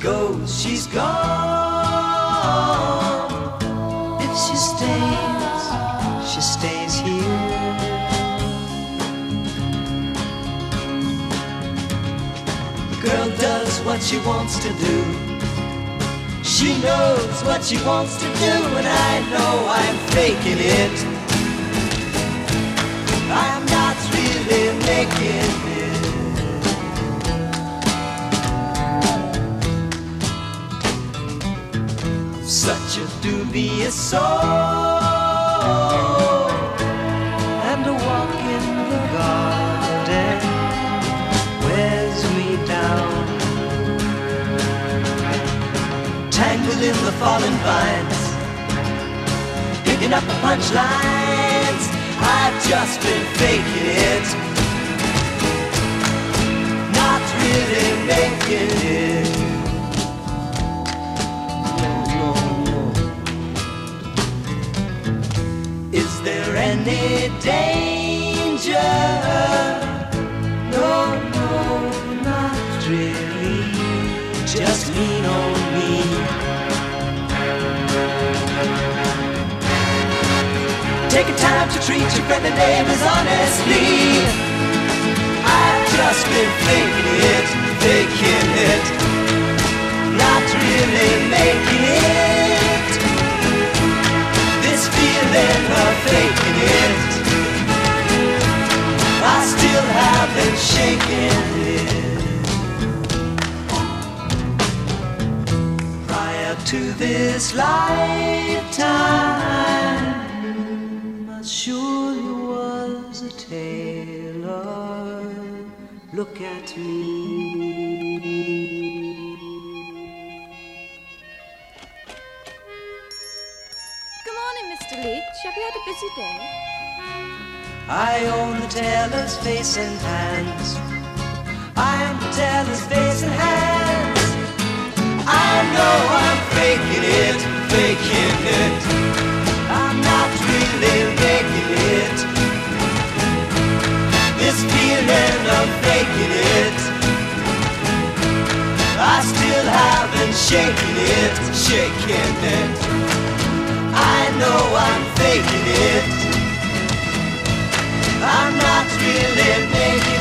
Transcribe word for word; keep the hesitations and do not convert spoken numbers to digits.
goes, she's gone. If she stays, she stays here. The girl does what she wants to do. She knows what she wants to do, and I know I'm faking it. I'm not really making it. Such a dubious soul, and a walk in the garden wears me down. Tangled in the fallen vines, picking up the punchlines. I've just been faking it, not really making it. No, no, no. Is there any danger? No, no, not really. Just lean on me. Take a time to treat your friendly neighbors honestly. I've just been faking it, faking it, not really making it. This feeling of faking it, I still haven't shaken it. Prior to this lifetime, surely was a tailor. Look at me. Good morning, Mister Leach. Have you had a busy day? I own the tailor's face and hands. I am the tailor's face and hands. I know I'm faking it, faking it. I'm not really making it. This feeling of faking it, I still haven't shaken it, shaken it. I know I'm faking it. I'm not really making it.